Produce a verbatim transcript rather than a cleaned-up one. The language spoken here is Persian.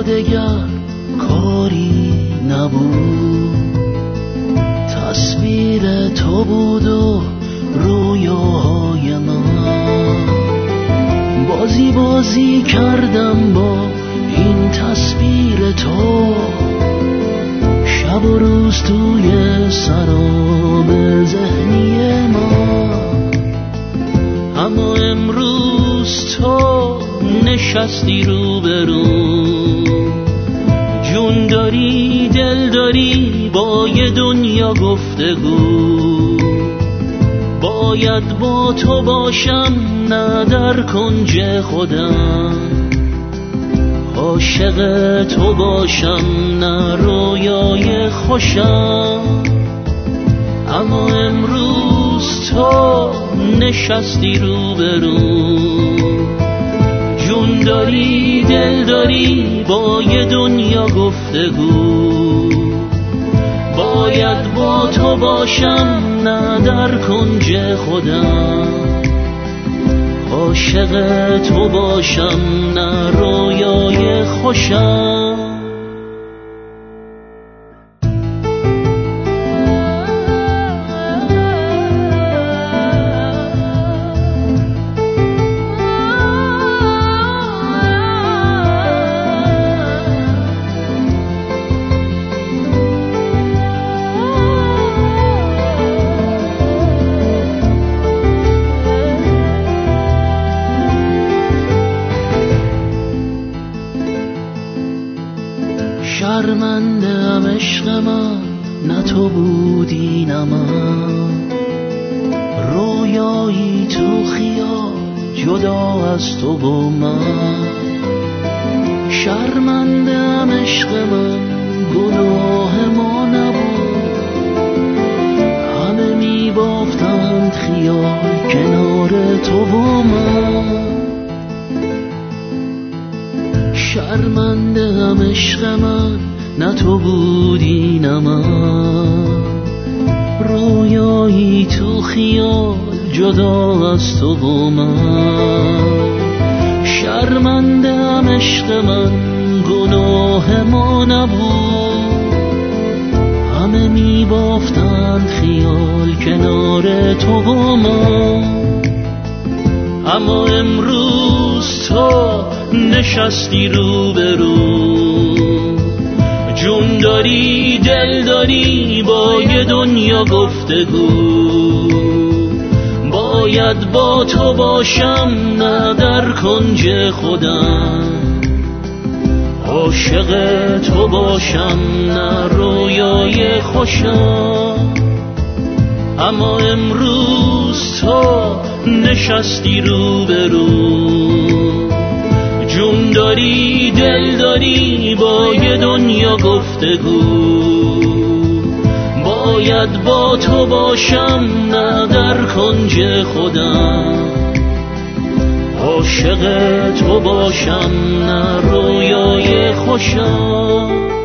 دگر کاری نبود، تصویر تو بود و رویاهای من. بازی بازی کردم با این تصویر تو، شب و روز توی سراب ذهنی من. اما امروز تو نشستی روبرو، جون داری دل داری با یه دنیا گفتگو. باید با تو باشم نه در کنج خودم، عاشق تو باشم نه رویای خوشم. اما امروز تو نشستی روبرو، جون داری دل داری با یه دنیا گفتگو. باید با تو باشم نه در کنج خودم، عاشق تو باشم نه رویای خوشم. شرمنده‌ام عشق من، نه تو بودی نه من. رویایی تو خیال جدا از تو و من. شرمنده‌ام عشق من، گناه ما نبود. همه می بافتند خیال کنار تو و من. شرمنده‌ام عشق من، نه تو بودی نه من. رویایی تو خیال جدا از تو و من. شرمنده‌ام عشق من، گناه ما نبود. همه می بافتند خیال کنار تو و من. اما امروز تو نشستی روبرو، جون داری دل داری با یه دنیا گفتگو. باید با تو باشم نه در کنج خودم، عاشق تو باشم نه رویای خوشم. اما امروز تو نشستی روبرو، جون داری دل داری با یه دنیا گفتگو. باید با تو باشم نه در کنج خودم، عاشق تو باشم نه رویای خوشم.